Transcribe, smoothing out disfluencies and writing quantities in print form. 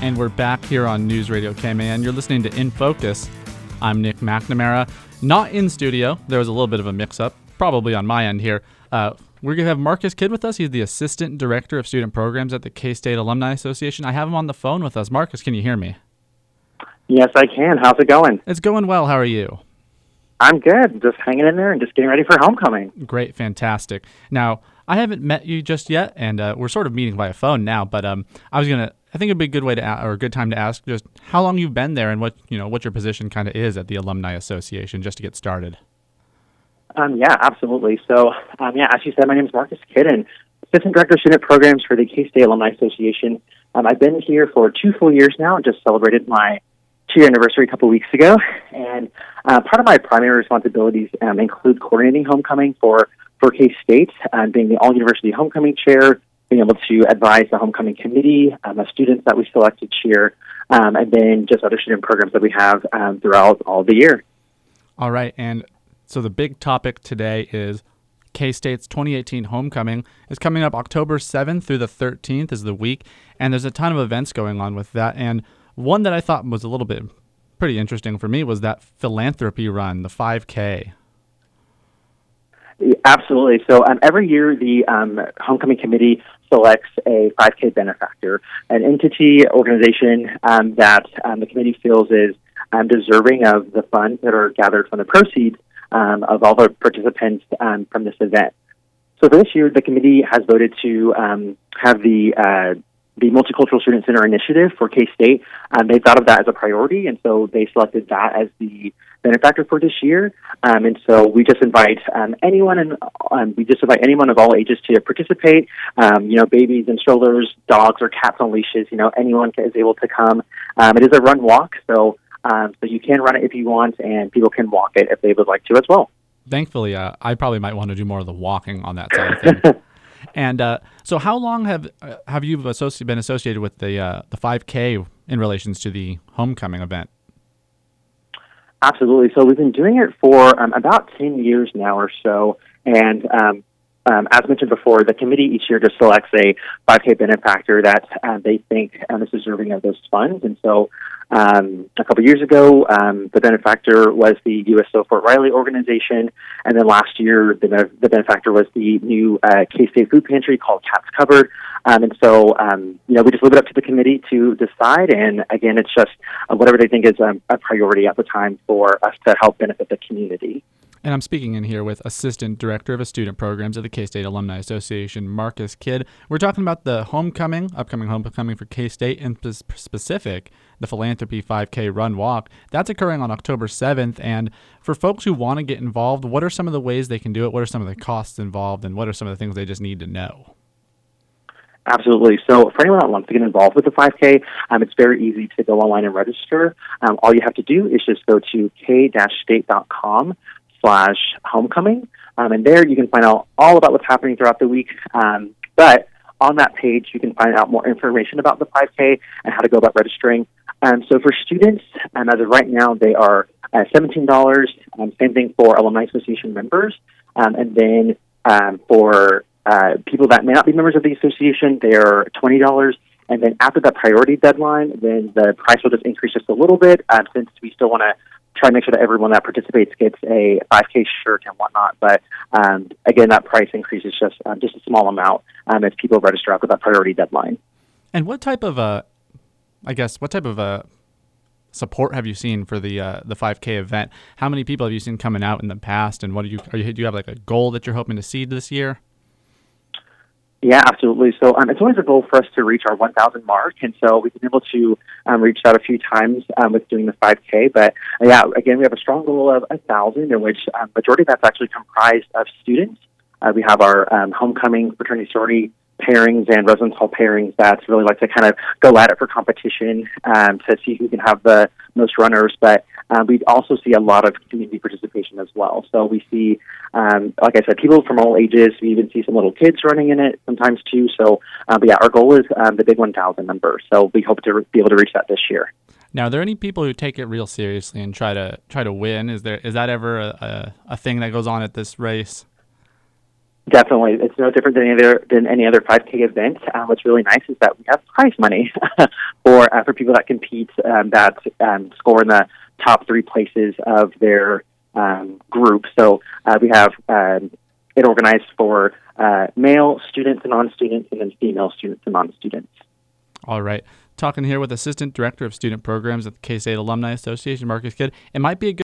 And we're back here on News Radio KMAN. You're listening to In Focus. I'm Nick McNamara. Not in studio. There was a little bit of a mix-up, probably on my end here. We're going to have Marcus Kidd with us. He's the Assistant Director of Student Programs at the K-State Alumni Association. I have him on the phone with us. Marcus, can you hear me? Yes, I can. How's it going? It's going well. How are you? I'm good. Just hanging in there and just getting ready for homecoming. Great. Fantastic. Now, I haven't met you just yet, and we're sort of meeting via phone now, but I think it'd be a good way to or a good time to ask just how long you've been there and what your position kind of is at the Alumni Association, just to get started. Yeah, absolutely. So, as you said, my name is Marcus Kidd, Assistant Director of Student Programs for the K-State Alumni Association. I've been here for 2 full years now, just celebrated my 2-year anniversary a couple weeks ago, and part of my primary responsibilities include coordinating homecoming for K-State, being the All-University Homecoming Chair, being able to advise the homecoming committee, the students that we select each year, and then just other student programs that we have throughout all the year. All right, and so the big topic today is K-State's 2018 homecoming is coming up October 7th through the 13th is the week, and there's a ton of events going on with that, and one that I thought was a little bit pretty interesting for me was that philanthropy run, the 5K. Absolutely. So every year the homecoming committee selects a 5K benefactor, an entity, organization that the committee feels is deserving of the funds that are gathered from the proceeds of all the participants from this event. So for this year, the committee has voted to have the Multicultural Student Center initiative for K-State. They thought of that as a priority, and so they selected that as the benefactor for this year. And so we just invite anyone of all ages to participate. Babies and strollers, dogs or cats on leashes. Anyone is able to come. It is a run walk, so you can run it if you want, and people can walk it if they would like to as well. Thankfully, I probably might want to do more of the walking on that side of things. And so how long have you been associated with the 5K in relations to the homecoming event? Absolutely. So we've been doing it for about 10 years now or so. And as mentioned before, the committee each year just selects a 5K benefactor that they think is deserving of those funds. And so a couple years ago, the benefactor was the USO Fort Riley organization. And then last year, the benefactor was the new K-State food pantry called Cats Covered. And so, we just leave it up to the committee to decide. And again, it's just whatever they think is a priority at the time for us to help benefit the community. And I'm speaking in here with Assistant Director of Student Programs at the K-State Alumni Association, Marcus Kidd. We're talking about the upcoming homecoming for K-State, and specific, the Philanthropy 5K Run Walk. That's occurring on October 7th. And for folks who want to get involved, what are some of the ways they can do it? What are some of the costs involved? And what are some of the things they just need to know? Absolutely. So for anyone that wants to get involved with the 5K, it's very easy to go online and register. All you have to do is just go to k-state.com/homecoming. And there you can find out all about what's happening throughout the week. But on that page, you can find out more information about the 5K and how to go about registering. So for students, as of right now, they are $17. Same thing for Alumni Association members. And then for people that may not be members of the association, they're $20. And then after the priority deadline, then the price will just increase just a little bit, since we still want to try to make sure that everyone that participates gets a 5K shirt and whatnot. But again, that price increase is just a small amount as people register after that priority deadline. And what type of support have you seen for the 5K event? How many people have you seen coming out in the past, and do you have like a goal that you're hoping to see this year? Yeah, absolutely. So it's always a goal for us to reach our 1,000 mark, and so we've been able to reach that a few times with doing the 5K. But again, we have a strong goal of 1,000, in which majority of that's actually comprised of students. We have our homecoming fraternity sorority pairings and residence hall pairings that really like to kind of go at it for competition to see who can have the most runners. But we also see a lot of community participation as well. So we see, like I said, people from all ages. We even see some little kids running in it sometimes too. So, our goal is the big 1,000 number. So we hope to be able to reach that this year. Now, are there any people who take it real seriously and try to win? Is that ever a thing that goes on at this race? Definitely, it's no different than any other 5K event. What's really nice is that we have prize money for people that compete that score in the top 3 places of their group. So we have it organized for male students and non-students, and then female students and non-students. All right. Talking here with Assistant Director of Student Programs at the K-State Alumni Association, Marcus Kidd. It might be a good